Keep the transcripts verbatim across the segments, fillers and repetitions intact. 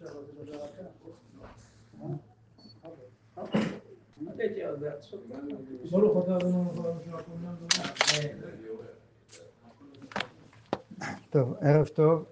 טוב, ערב טוב.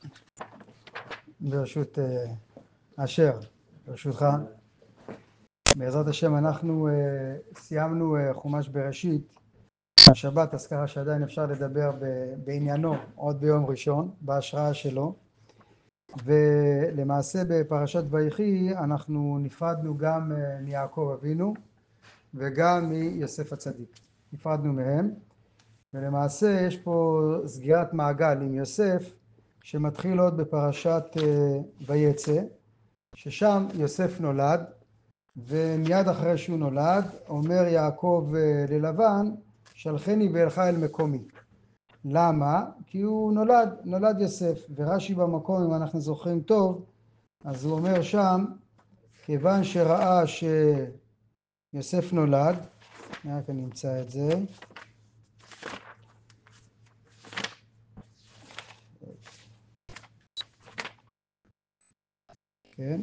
ברשות אשר, ברשותך. בעזרת השם אנחנו סיימנו חומש בראשית השבת, אז ככה שעדיין אפשר לדבר בעניינו עוד ביום ראשון, בהשראה שלו. ולמעשה בפרשת ויחי אנחנו נפרדנו גם מיעקב אבינו וגם מיוסף הצדיק. נפרדנו מהם, ולמעשה יש פה סגירת מעגל עם יוסף שמתחיל עוד בפרשת ויצא, ששם יוסף נולד, ומיד אחרי שהוא נולד אומר יעקב ללבן, שלחני ואלך אל מקומי. למה? כי הוא נולד, נולד יוסף, ורש"י במקום, אם אנחנו זוכרים טוב, אז הוא אומר שם, כיוון שראה שיוסף נולד, רק אני אמצא את זה, כן,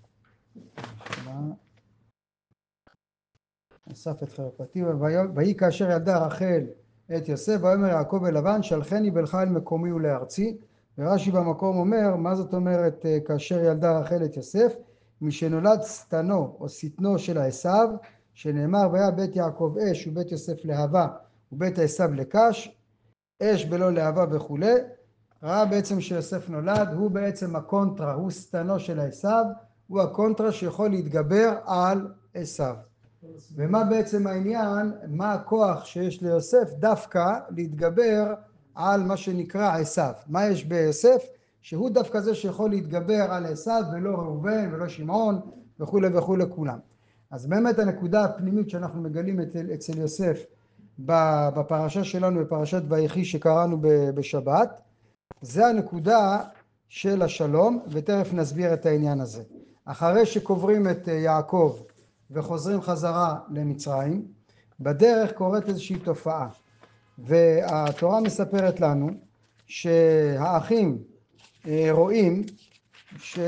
אסף את חרפתי, ויהי כאשר ילדה רחל את יוסף, ויאמר יעקב אל לבן, שלחני ואלך אל מקומי ולארצי. ורש"י במקום אומר, מה זאת אומרת כאשר ילדה רחל את יוסף? משנולד שטנו או שטנו של עשיו, שנאמר והיה בית יעקב אש ובית יוסף להבה ובית עשיו לקש, אש בלא להבה וכו'. ראה בעצם שיוסף נולד, הוא בעצם הקונטרה, הוא שטנו של עשיו, הוא הקונטרה שיכול להתגבר על עשיו. ומה בעצם העניין, מה הכוח שיש ליוסף דווקא להתגבר על מה שנקרא עשיו? מה יש ביוסף שהוא דווקא זה שיכול להתגבר על עשיו ולא ראובן ולא שמעון וכו' וכו' כולם. אז באמת הנקודה הפנימית שאנחנו מגלים אצל, אצל יוסף בפרשה שלנו, בפרשת ויחי שקראנו בשבת, זה הנקודה של השלום, ותכף נסביר את העניין הזה. אחרי שקוברים את יעקב וחוזרים חזרה למצרים, בדרך קורית איזושהי תופעה, והתורה מספרת לנו שהאחים רואים ש...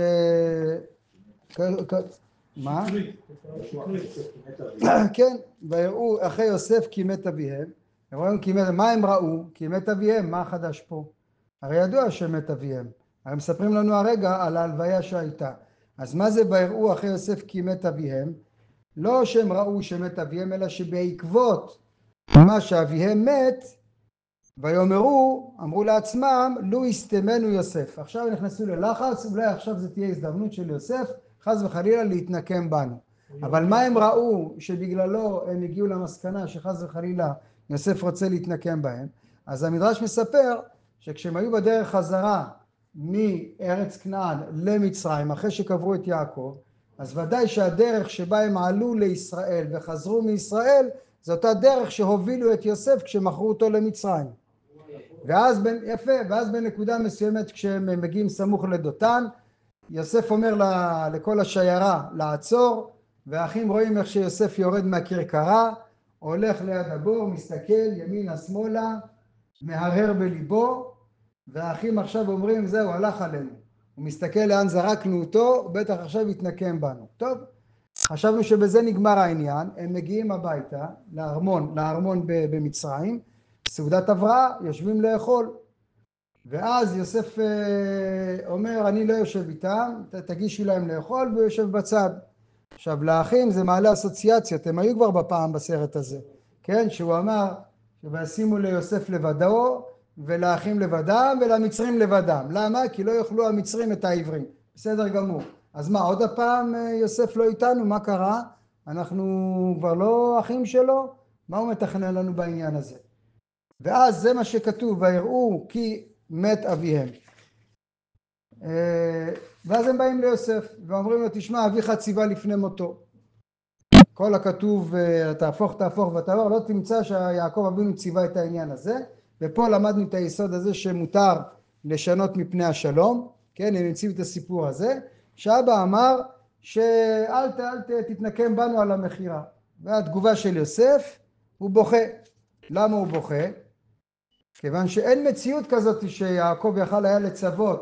מה? כן, ויראו אחי יוסף כי מת אביהם. מה הם ראו? כי מת אביהם, מה חדש פה? הרי ידוע שמת אביהם, הרי מספרים לנו הרגע על ההלוויה שהייתה. אז מה זה ויראו אחי יוסף כי מת אביהם? לא שהם ראו שמת אביהם, אלא שבעקבות מה שאביהם מת, ויאמרו, אמרו לעצמם, לו יסתמנו יוסף. עכשיו נכנסו ללחץ, אולי עכשיו זה תהיה הזדמנות של יוסף, חס וחלילה להתנקם בנו. אבל מה הם ראו שבגללו הם הגיעו למסקנה שחס וחלילה יוסף רוצה להתנקם בהם? אז המדרש מספר שכשהם היו בדרך חזרה מארץ כנען למצרים, אחרי שקברו את יעקב, אז ודאי שהדרך שבה הם עלו לישראל וחזרו מישראל, זו אותה דרך שהובילו את יוסף כשמכרו אותו למצרים. ואז, יפה, ואז בנקודה מסוימת כשהם מגיעים סמוך לדותן, יוסף אומר לכל השיירה לעצור, והאחים רואים איך שיוסף יורד מהכרכרה, הולך ליד הבור, מסתכל ימינה שמאלה, מהרהר בליבו, והאחים עכשיו אומרים זהו, הלך עלינו. הוא מסתכל לאן זרקנו אותו, בטח עכשיו יתנקם בנו. טוב, חשבנו שבזה נגמר העניין, הם מגיעים הביתה לארמון, לארמון במצרים, סעודת הבראה, יושבים לאכול. ואז יוסף אומר, אני לא יושב איתם, תגישו להם לאכול, והוא יושב בצד. עכשיו לאחים זה מעלה אסוציאציות, הם היו כבר בפעם בסרט הזה, כן? שהוא אמר, וישימו ליוסף לבדו, ולאחים לבדם, ולמצרים לבדם. למה? כי לא יאכלו המצרים את העברים. בסדר גמור. אז מה, עוד הפעם יוסף לא איתנו? מה קרה? אנחנו כבר לא אחים שלו? מה הוא מתכנן לנו בעניין הזה? ואז זה מה שכתוב, ויראו כי מת אביהם. ואז הם באים ליוסף ואומרים לו, תשמע, אביך ציווה לפני מותו. כל הכתוב, תהפוך תהפוך ותעבור, לא תמצא שיעקב אבינו ציווה את העניין הזה. ופה למדנו את היסוד הזה שמותר לשנות מפני השלום, כן, הם המציאו את הסיפור הזה, שאבא אמר שאל אל תתנקם בנו על המחירה. והתגובה של יוסף, הוא בוכה. למה הוא בוכה? כיוון שאין מציאות כזאת שיעקב יכל היה לצוות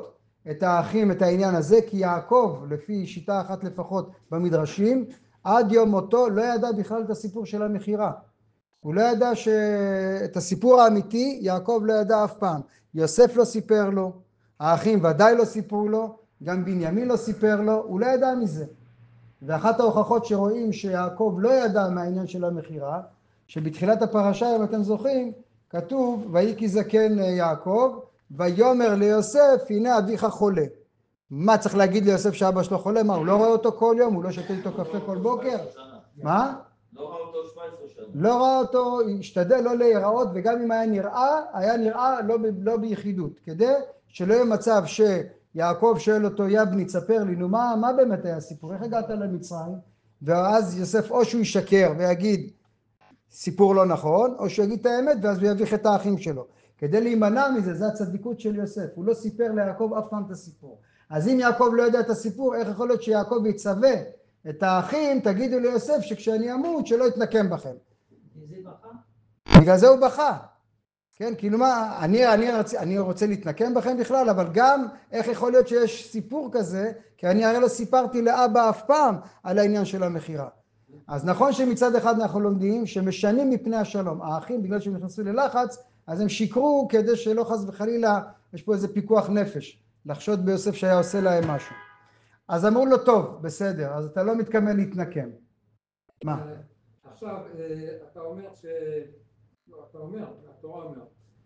את האחים את העניין הזה, כי יעקב, לפי שיטה אחת לפחות במדרשים, עד יום מותו לא ידע בכלל את הסיפור של המכירה. הוא לא ידע שאת הסיפור האמיתי יעקב לא ידע אף פעם. יוסף לא סיפר לו, האחים ודאי לא סיפרו לו, גם בנימין לא סיפר לו, הוא לא ידע מזה. ואחת ההוכחות שרואים שיעקב לא ידע מהעניין של המכירה, שבתחילת הפרשה, אם אתם זוכרים, כתוב, ויהי כי זקן יעקב, ויאמר ליוסף, הנה אביך חולה. מה צריך להגיד ליוסף שאבא שלו חולה? מה, הוא לא רואה אותו כל יום? הוא לא שותה איתו קפה כל בוקר? מה? לא ראה אותו שבע עשרה שנה. לא ראה אותו, השתדל לא להיראות, וגם אם היה נראה, היה נראה לא, לא ביחידות, כדי שלא יהיה מצב שיעקב שואל אותו, יבני, תספר לי, נו מה, מה באמת היה הסיפור? איך הגעת למצרים? ואז יוסף או שהוא ישקר ויגיד סיפור לא נכון, או שהוא יגיד את האמת ואז הוא יביך את האחים שלו. כדי להימנע מזה, זה הצדיקות של יוסף, הוא לא סיפר ליעקב אף פעם את הסיפור. אז אם יעקב לא יודע את הסיפור, איך יכול להיות שיעקב יצווה את האחים, תגידו ליוסף שכשאני אמות שלא יתנקם בכם. זה בכה? בגלל זה הוא בכה. כן, כאילו מה, אני, אני, רוצה, אני רוצה להתנקם בכם בכלל, אבל גם איך יכול להיות שיש סיפור כזה, כי אני הרי לא סיפרתי לאבא אף פעם על העניין של המכירה. אז נכון שמצד אחד אנחנו לומדים שמשנים מפני השלום. האחים בגלל שהם נכנסו ללחץ, אז הם שיקרו כדי שלא חס וחלילה, יש פה איזה פיקוח נפש, לחשוד ביוסף שהיה עושה להם משהו. אז אמרו לו, טוב, בסדר, אז אתה לא מתכוון להתנקם. מה? עכשיו, אתה אומר ש... לא, אתה אומר, התורה אומר,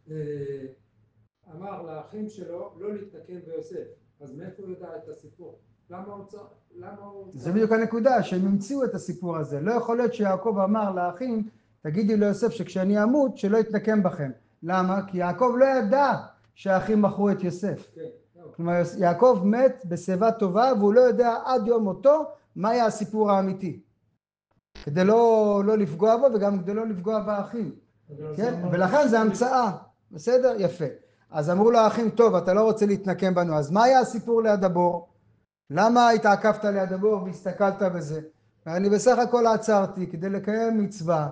אמר לאחים שלו לא להתנקם ביוסף, אז מאיפה הוא יודע את הסיפור? למה הוא צריך? למה הוא... זה בדיוק הנקודה, שהם המציאו את הסיפור הזה. לא יכול להיות שיעקב אמר לאחים, תגידי ליוסף שכשאני אמות שלא יתנקם בכם. למה? כי יעקב לא ידע שהאחים מכרו את יוסף. כלומר, יעקב מת בשיבה טובה והוא לא יודע עד יום מותו מה היה הסיפור האמיתי. כדי לא, לא לפגוע בו וגם כדי לא לפגוע באחים. כן? ולכן זה המצאה. בסדר? יפה. אז אמרו לאחים, טוב, אתה לא רוצה להתנקם בנו, אז מה היה הסיפור ליד הבור? למה התעקפת ליד הבור והסתכלת בזה? ואני בסך הכל עצרתי כדי לקיים מצווה,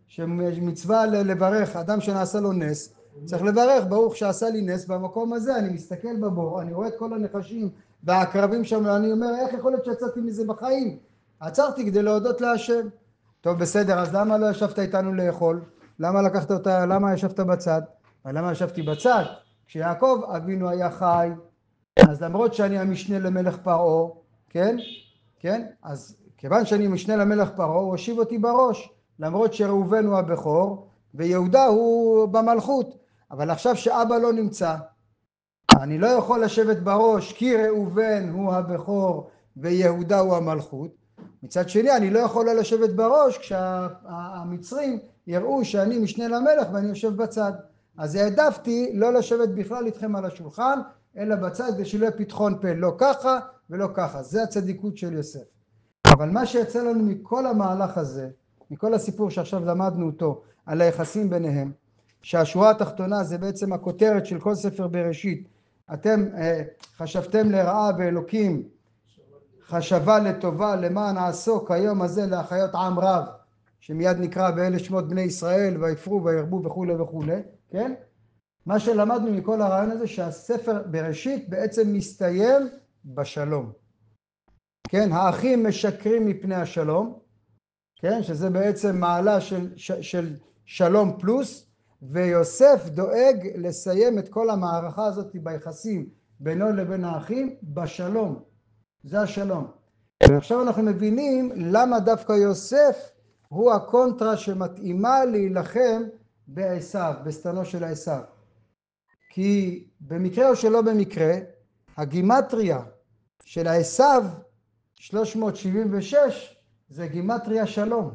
שמצווה לברך, אדם שנעשה לו נס, צריך לברך, ברוך שעשה לי נס, במקום הזה אני מסתכל בבור, אני רואה את כל הנחשים והעקרבים שם, ואני אומר, איך יכול להיות שיצאתי מזה בחיים? עצרתי כדי להודות להשם. טוב, בסדר, אז למה לא ישבת איתנו לאכול? למה לקחת אותה, למה ישבת בצד? ולמה ישבתי בצד? כשיעקב אבינו היה חי, אז למרות שאני המשנה למלך פרעה, כן? כן? אז כיוון שאני משנה למלך פרעה, הוא הושיב אותי בראש, למרות שראובן הוא הבכור, ויהודה הוא במלכות. אבל עכשיו שאבא לא נמצא, אני לא יכול לשבת בראש, כי ראובן הוא הבכור, ויהודה הוא המלכות. מצד שני, אני לא יכול לא לשבת בראש, כשהמצרים יראו שאני משנה למלך, ואני יושב בצד. אז העדפתי לא לשבת בכלל איתכם על השולחן, אלא בצד ושלא פתחון פה, לא ככה ולא ככה. זה הצדיקות של יוסף. אבל מה שיצא לנו מכל המהלך הזה, מכל הסיפור שעכשיו למדנו אותו, על היחסים ביניהם, שהשורה התחתונה זה בעצם הכותרת של כל ספר בראשית, אתם אה, חשבתם לרעה ואלוקים חשבה לטובה למען נעשו כיום הזה להחיות עם רב, שמיד נקרא באלה שמות בני ישראל ויפרו וירבו וכו' וכו', כן? מה שלמדנו מכל הרעיון הזה שהספר בראשית בעצם מסתיים בשלום. כן, האחים משקרים מפני השלום, כן, שזה בעצם מעלה של, של שלום פלוס, ויוסף דואג לסיים את כל המערכה הזאת ביחסים בינו לבין האחים בשלום. זה השלום. ועכשיו אנחנו מבינים למה דווקא יוסף הוא הקונטרה שמתאימה להילחם בעשיו, בסתנו של עשיו. כי במקרה או שלא במקרה, הגימטריה של עשיו שלוש מאות שבעים ושש זה גימטריה שלום.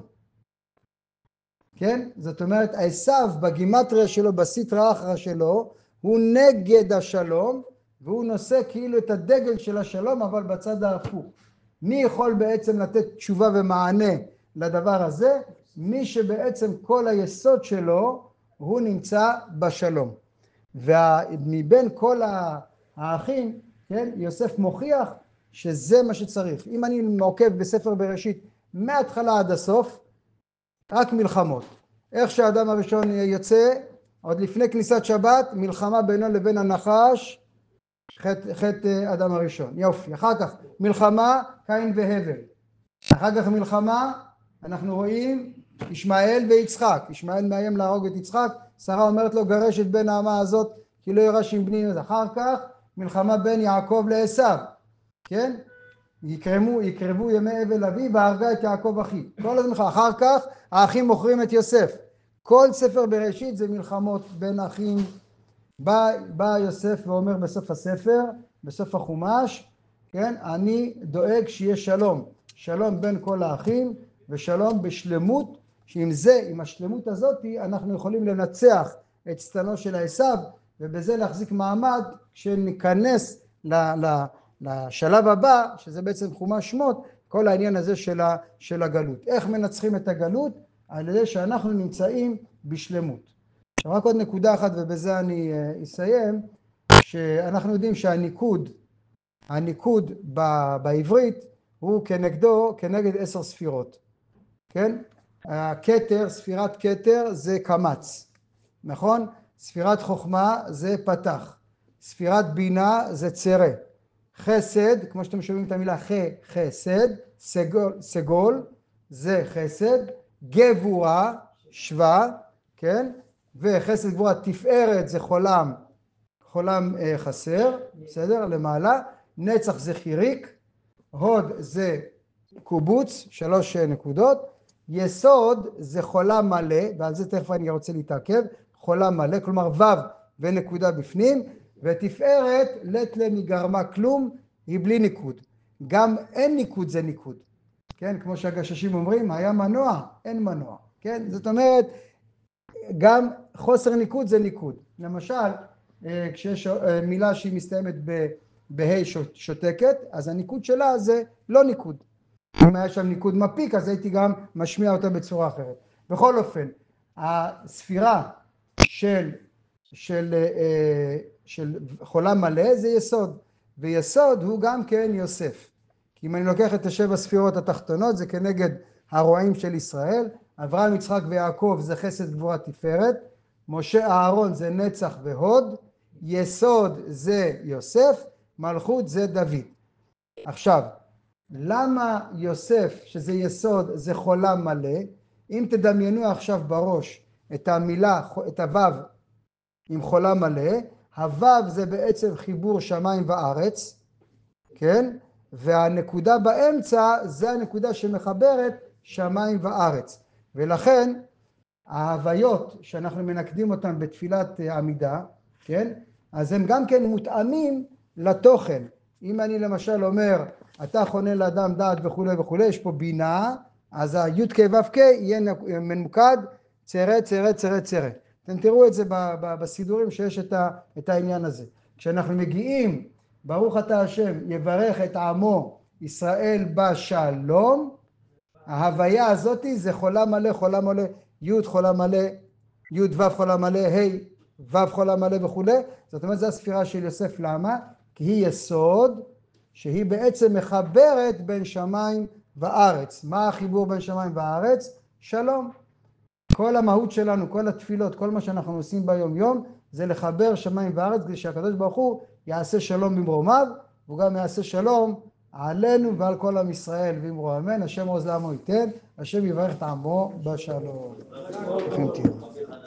כן? זאת אומרת, עשיו בגימטריה שלו, בסטרא אחרא שלו, הוא נגד השלום, והוא נושא כאילו את הדגל של השלום, אבל בצד ההפוך. מי יכול בעצם לתת תשובה ומענה לדבר הזה? מי שבעצם כל היסוד שלו הוא נמצא בשלום. ומבין כל האחים, כן, יוסף מוכיח שזה מה שצריך. אם אני עוקב בספר בראשית מההתחלה עד הסוף, רק מלחמות. איך שהאדם הראשון יוצא, עוד לפני כניסת שבת, מלחמה בינו לבין הנחש, חטא, חטא אדם הראשון. יופי. אחר כך מלחמה, קין והבל. אחר כך מלחמה, אנחנו רואים ישמעאל ויצחק. ישמעאל מאיים להרוג את יצחק, שרה אומרת לו גרש את בן האמה הזאת כי לא ירש עם בני. אחר כך מלחמה בין יעקב לעשיו, כן? יקרמו, יקרבו ימי אבל אבי והרגה את יעקב אחי. כל הזמן. אחר כך האחים מוכרים את יוסף. כל ספר בראשית זה מלחמות בין אחים. בא, בא יוסף ואומר בסוף הספר, בסוף החומש, כן? אני דואג שיהיה שלום. שלום בין כל האחים ושלום בשלמות, שעם זה, עם השלמות הזאת, אנחנו יכולים לנצח את שטנו של עשיו, ובזה להחזיק מעמד כשניכנס ל, ל, לשלב הבא, שזה בעצם חומש שמות, כל העניין הזה של, ה, של הגלות. איך מנצחים את הגלות? על ידי שאנחנו נמצאים בשלמות. עכשיו רק עוד נקודה אחת ובזה אני uh, אסיים, שאנחנו יודעים שהניקוד, הניקוד ב, בעברית הוא כנגדו, כנגד עשר ספירות, כן? הכתר, ספירת כתר זה קמץ, נכון? ספירת חוכמה זה פתח, ספירת בינה זה צרה, חסד, כמו שאתם שומעים את המילה ח, חסד, סגול, סגול זה חסד, גבורה, שווה, כן? וחסד גבורה, תפארת זה חולם, חולם אה, חסר, בסדר? למעלה, נצח זה חיריק, הוד זה קובוץ, שלוש נקודות, יסוד זה חולם מלא, ועל זה תכף אני רוצה להתעכב, חולם מלא, כלומר ו' ונקודה בפנים, ותפארת לטלה מגרמה כלום, היא בלי ניקוד. גם אין ניקוד זה ניקוד, כן? כמו שהגששים אומרים, היה מנוע, אין מנוע, כן? זאת אומרת, גם חוסר ניקוד זה ניקוד. למשל, כשיש מילה שהיא מסתיימת בה' שותקת, אז הניקוד שלה זה לא ניקוד. אם היה שם ניקוד מפיק, אז הייתי גם משמיע אותה בצורה אחרת. בכל אופן, הספירה של, של, של חולם מלא זה יסוד, ויסוד הוא גם כן יוסף. כי אם אני לוקח את השבע ספירות התחתונות, זה כנגד הרועים של ישראל, אברהם, יצחק ויעקב זה חסד גבורה תפארת, משה אהרון זה נצח והוד, יסוד זה יוסף, מלכות זה דוד. עכשיו, למה יוסף שזה יסוד זה חולם מלא? אם תדמיינו עכשיו בראש את המילה, את הוו עם חולם מלא, הוו זה בעצם חיבור שמיים וארץ, כן? והנקודה באמצע זה הנקודה שמחברת שמיים וארץ. ולכן ההוויות שאנחנו מנקדים אותן בתפילת עמידה, כן? אז הם גם כן מותאמים לתוכן. אם אני למשל אומר, אתה חונה לאדם דעת וכו' וכו', יש פה בינה, אז הי' כ' ו' כ' יהיה ממוקד צרה, צרה, צרה, צרה. אתם תראו את זה בסידורים שיש את, ה, את העניין הזה. כשאנחנו מגיעים, ברוך אתה השם, יברך את עמו ישראל בשלום, ההוויה הזאת זה חולם מלא, חולם מלא, י' חולם מלא, י' ו' חולם מלא, ה' ו' חולם מלא וכו'. זאת אומרת, זו הספירה של יוסף. למה? כי היא יסוד שהיא בעצם מחברת בין שמיים וארץ. מה החיבור בין שמיים וארץ? שלום. כל המהות שלנו, כל התפילות, כל מה שאנחנו עושים ביום יום, זה לחבר שמיים וארץ, כדי שהקדוש ברוך הוא יעשה שלום במרומיו, והוא גם יעשה שלום עלינו ועל כל עם ישראל, ואמרו אמן, השם עוז לעמו ייתן, השם יברך את עמו בשלום.